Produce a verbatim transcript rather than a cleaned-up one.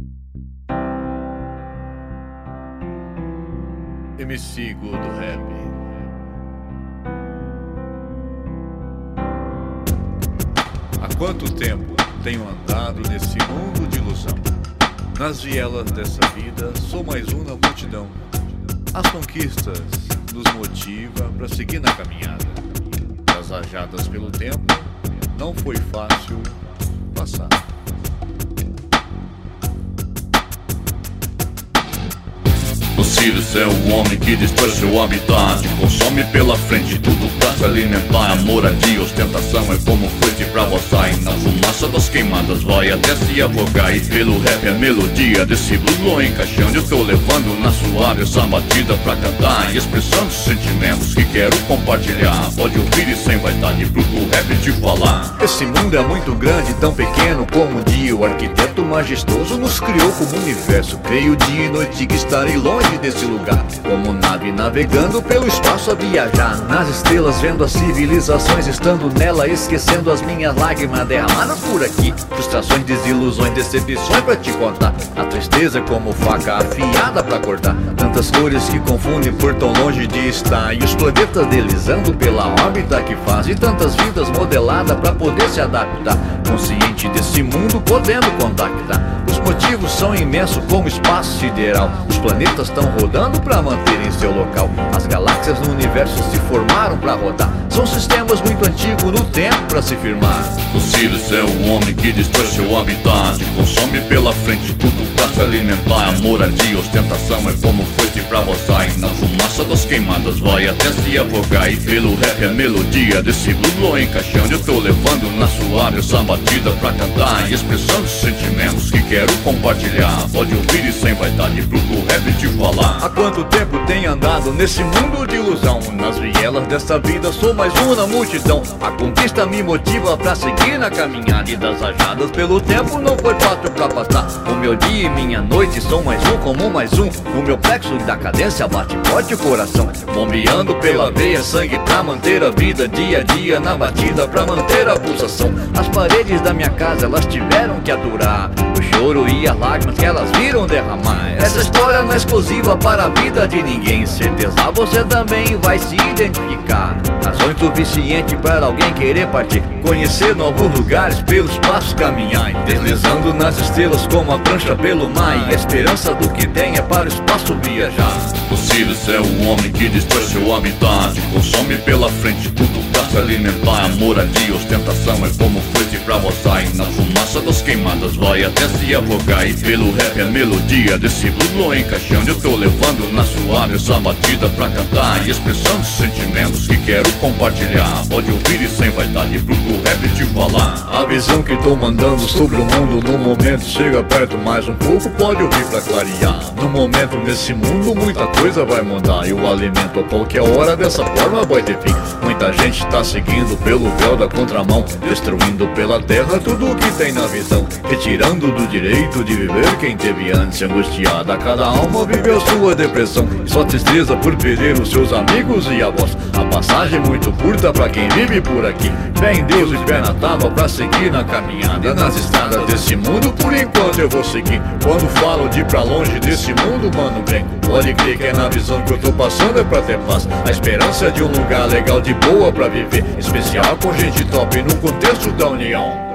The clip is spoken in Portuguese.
M C Gu do Rap. Há quanto tempo tenho andado nesse mundo de ilusão? Nas vielas dessa vida sou mais um na multidão. As conquistas nos motivam para seguir na caminhada. As rajadas pelo tempo não foi fácil passar. O Sirius é o homem que destrói seu habitat, consome pela frente tudo pra se alimentar. A moradia, ostentação é como foice pra roçar, e na fumaça das queimadas vai até se afogar. E pelo rap a melodia desse blues encaixando, eu tô levando na suave essa batida pra cantar, e expressando sentimentos que quero compartilhar. Pode ouvir e sem vaidade pro que o rap te falar. Esse mundo é muito grande, tão pequeno como um dia. O arquiteto majestoso nos criou como universo. Creio dia e noite que estarei longe desse lugar, como nave navegando pelo espaço a viajar. Nas estrelas vendo as civilizações, estando nela esquecendo as minhas lágrimas derramadas por aqui. Frustrações, desilusões, decepções pra te contar. A tristeza como faca afiada pra cortar. Tantas cores que confundem por tão longe de estar, e os planetas deslizando pela órbita que faz, e tantas vidas modeladas pra poder se adaptar. Consciente desse mundo podendo contactar. Os motivos são imensos como espaço sideral. Os planetas estão rodando pra manterem seu local. As galáxias no universo se formaram pra rodar. São sistemas muito antigos no tempo pra se firmar. O Sirius é o homem que destrói seu habitat, consome pela frente tudo pra se alimentar. A moradia, ostentação é como foice pra roçar, e na fumaça das queimadas vai até se afogar. E pelo rap a melodia desse blues encaixando, eu tô levando na suave essa batida pra cantar, e expressando sentimentos que quero compartilhar. Pode ouvir e sem vaidade pro que o rap te falar. Há quanto tempo tenho andado nesse mundo de ilusão? Nas vielas dessa vida sou mais um na multidão. A conquista me motiva pra seguir na caminhada, e das rajadas pelo tempo não foi fácil pra passar. O meu dia e minha noite são mais um como mais um. O meu plexo da cadência bate forte o coração, bombeando pela veia sangue pra manter a vida. Dia a dia na batida pra manter a pulsação. As paredes da minha casa elas tiveram que aturar o choro e as lágrimas que elas viram derramar. Essa história não é exclusiva para a vida de ninguém. Certeza você também vai se identificar. Razões suficientes para alguém querer partir, conhecer novos lugares, pelos espaço caminhar, deslizando nas estrelas como a prancha pelo mar. E a esperança do que tem é para o espaço viajar. O Sirius é o homem que destrói seu habitat, consome pela frente tudo pra se alimentar. A moradia, ostentação é como foice pra roçar, e na fumaça das queimadas vai até se afogar. E pelo rap a melodia desse blues encaixando, eu tô levando na suave essa batida pra cantar, e expressando sentimentos que quero compartilhar. Pode ouvir e sem vaidade pro que o rap te falar. A visão que tô mandando sobre o mundo no momento, chega perto mais um pouco, pode ouvir pra clarear. No momento nesse mundo muita coisa vai mudar, e o alimento a qualquer hora dessa forma vai ter fim. Muita gente tá seguindo pelo véu da contramão, destruindo pela terra tudo o que tem na visão, retirando do direito de viver quem teve antes. Angustiada cada alma viveu sua depressão, e só tristeza por perder os seus amigos e avós. A passagem é muito curta pra quem vive por aqui. Fé em Deus e pé na tábua pra seguir na caminhada. E nas estradas desse mundo por enquanto eu vou seguir. Quando falo de ir pra longe desse mundo, mano, bem, pode crer que é na visão que eu tô passando é pra ter paz. A esperança de um lugar legal de boa pra viver, especial com gente top no contexto da união.